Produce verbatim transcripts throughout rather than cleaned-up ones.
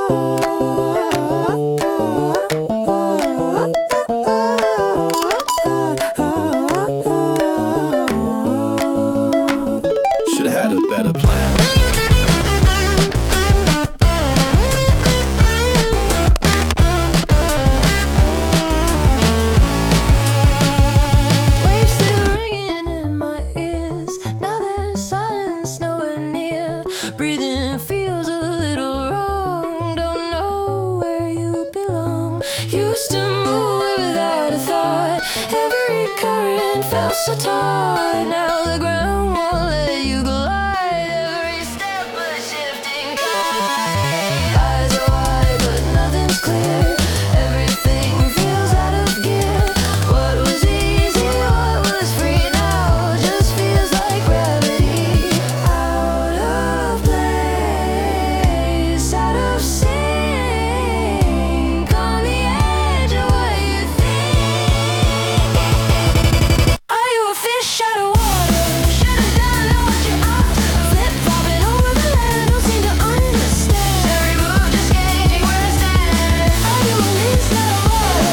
Should've had a better plan. Waves still ringing in my ears. Now there's silence nowhere near. Breathing feels a little wrong. Don't know where you belong. Used to move without a thought. Every current felt so taut. Now the ground won't let you glide. Every step a shifting tide. Eyes are wide but nothing's clear. Everything feels out of gear. What was easy, what was free now just feels like gravity. Out of place, out of sync, on the edge of what you think. Are you a fish out of water? Should've done what you ought to. Flip-flopping over the land, don't seem to understand. Every move just gave me where I stand. Are you a leaf out of water?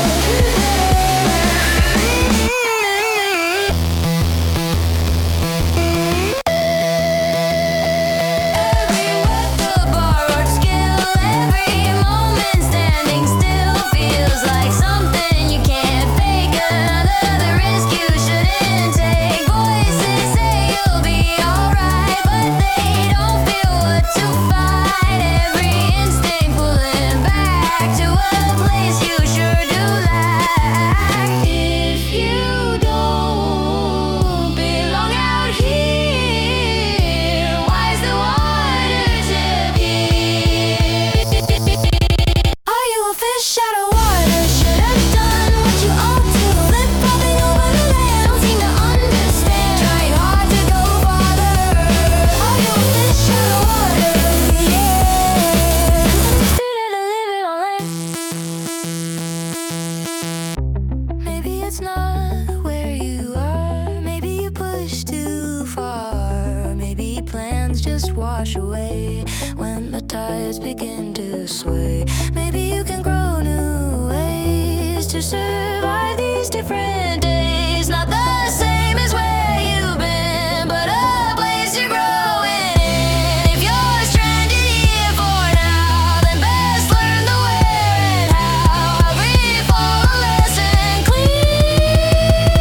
Every weather borrowed skill, every moment standing still feels like something you can't fake. Another risk you shouldn't take. Voices say you'll be alright, but they don't feel what to fight. Every instinct pulling back to a place you sure do lack. If you don't belong out here, why's the water tip here? Are you a fish out of water? Should've done what you ought to. Flip-flopping over the land, don't seem to understand. Trying hard to go farther. Are you a fish out of water? Yeah. Student of living on land. Maybe it's not where you are. Maybe you push too far. Maybe plans just wash away when the tides begin to sway. Maybe you can grow new ways to survive these different days. Not the same as where you've been, but a place you're growing in. If you're stranded here for now, then best learn the where and how. Free fall a lesson clean.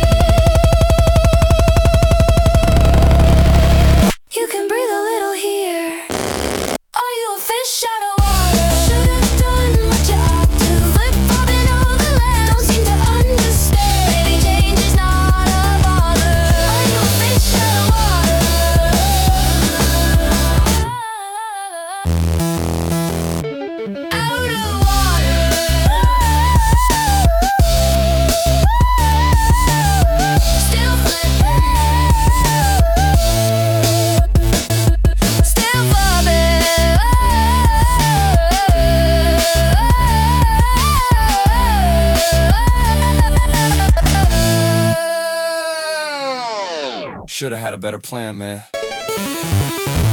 You can breathe a little here. Are you a fish out of water? Should've done what you ought to. Flip-flopping over the land, don't seem to understand. Maybe change is not a bother. Are you a fish out of water? Out of water. Still flipping. Still Should've had a better plan, man.